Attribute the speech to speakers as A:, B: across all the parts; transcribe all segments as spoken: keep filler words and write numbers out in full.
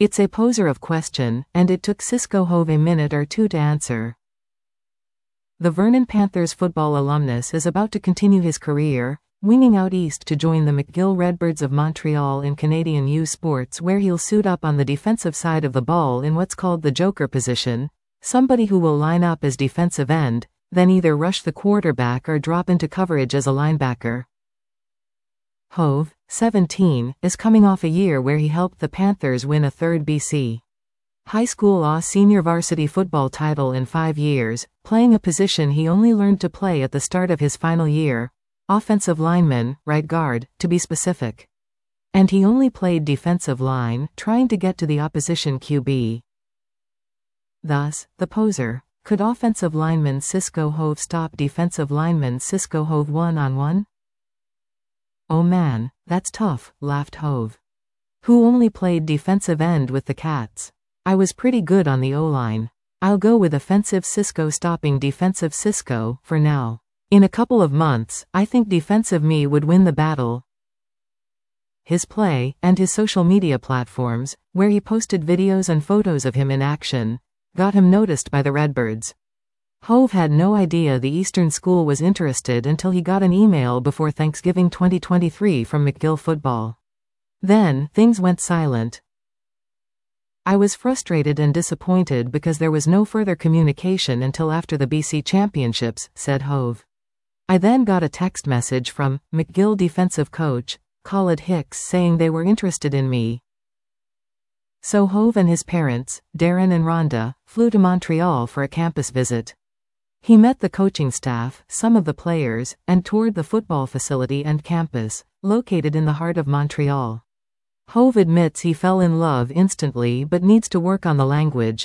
A: It's a poser of question, and it took Cisco Hove a minute or two to answer. The Vernon Panthers football alumnus is about to continue his career, winging out east to join the McGill Redbirds of Montreal in Canadian U Sports, where he'll suit up on the defensive side of the ball in what's called the joker position, somebody who will line up as defensive end, then either rush the quarterback or drop into coverage as a linebacker. Hove, seventeen, is coming off a year where he helped the Panthers win a third B C High School A senior varsity football title in five years, playing a position he only learned to play at the start of his final year, offensive lineman, right guard, to be specific. And he only played defensive line, trying to get to the opposition Q B. Thus, the poser. Could offensive lineman Cisco Hove stop defensive lineman Cisco Hove one-on-one? Oh man, that's tough, laughed Hove, who only played defensive end with the Cats. I was pretty good on the O-line. I'll go with offensive Cisco stopping defensive Cisco, for now. In a couple of months, I think defensive me would win the battle. His play, and his social media platforms, where he posted videos and photos of him in action, got him noticed by the Redbirds. Hove had no idea the Eastern School was interested until he got an email before Thanksgiving twenty twenty-three from McGill Football. Then, things went silent. I was frustrated and disappointed because there was no further communication until after the B C Championships, said Hove. I then got a text message from McGill defensive coach, Khalid Hicks, saying they were interested in me. So Hove and his parents, Darren and Rhonda, flew to Montreal for a campus visit. He met the coaching staff, some of the players, and toured the football facility and campus, located in the heart of Montreal. Hove admits he fell in love instantly but needs to work on the language.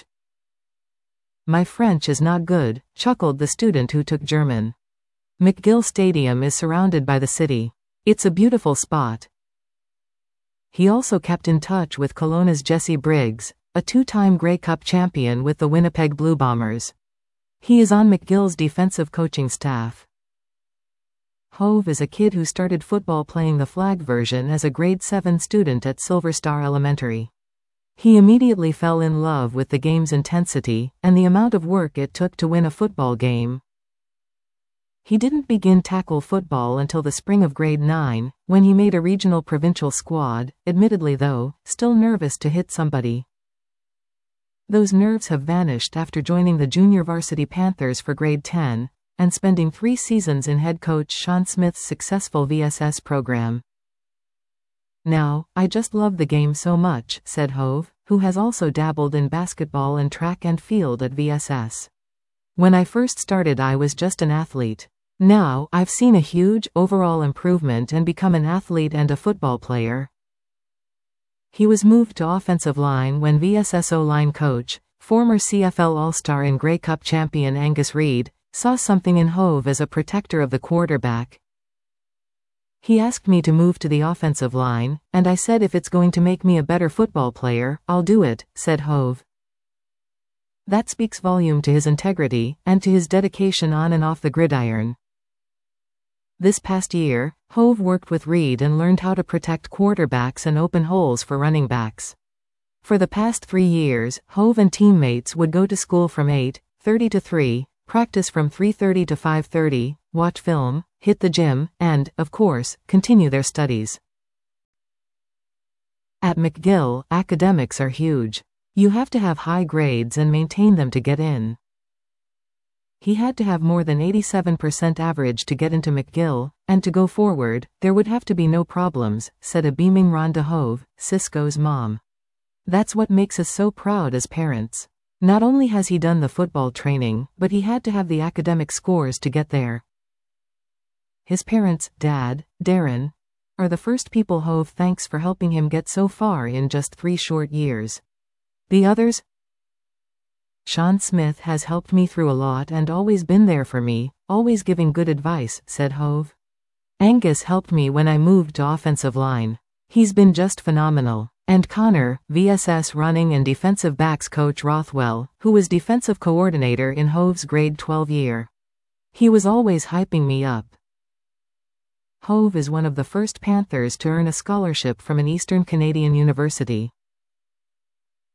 A: My French is not good, chuckled the student who took German. McGill Stadium is surrounded by the city. It's a beautiful spot. He also kept in touch with Kelowna's Jesse Briggs, a two-time Grey Cup champion with the Winnipeg Blue Bombers. He is on McGill's defensive coaching staff. Hove is a kid who started football playing the flag version as a grade seven student at Silver Star Elementary. He immediately fell in love with the game's intensity, and the amount of work it took to win a football game. He didn't begin tackle football until the spring of grade nine, when he made a regional provincial squad, admittedly though, still nervous to hit somebody. Those nerves have vanished after joining the junior varsity Panthers for grade ten, and spending three seasons in head coach Sean Smith's successful V S S program. Now, I just love the game so much, said Hove, who has also dabbled in basketball and track and field at V S S. When I first started I was just an athlete. Now, I've seen a huge, overall improvement and become an athlete and a football player. He was moved to offensive line when V S S O-line coach, former C F L All-Star and Grey Cup champion Angus Reid, saw something in Hove as a protector of the quarterback. He asked me to move to the offensive line, and I said if it's going to make me a better football player, I'll do it, said Hove. That speaks volume to his integrity, and to his dedication on and off the gridiron. This past year, Hove worked with Reid and learned how to protect quarterbacks and open holes for running backs. For the past three years, Hove and teammates would go to school from eight thirty to three, practice from three thirty to five thirty, watch film, hit the gym, and, of course, continue their studies. At McGill, academics are huge. You have to have high grades and maintain them to get in. He had to have more than eighty-seven percent average to get into McGill, and to go forward, there would have to be no problems, said a beaming Rhonda Hove, Cisco's mom. That's what makes us so proud as parents. Not only has he done the football training, but he had to have the academic scores to get there. His parents, Dad, Darren, are the first people Hove thanks for helping him get so far in just three short years. The others? Sean Smith has helped me through a lot and always been there for me, always giving good advice, said Hove. Angus helped me when I moved to offensive line. He's been just phenomenal. And Connor, V S S running and defensive backs coach Rothwell, who was defensive coordinator in Hove's grade twelve year. He was always hyping me up. Hove is one of the first Panthers to earn a scholarship from an Eastern Canadian university.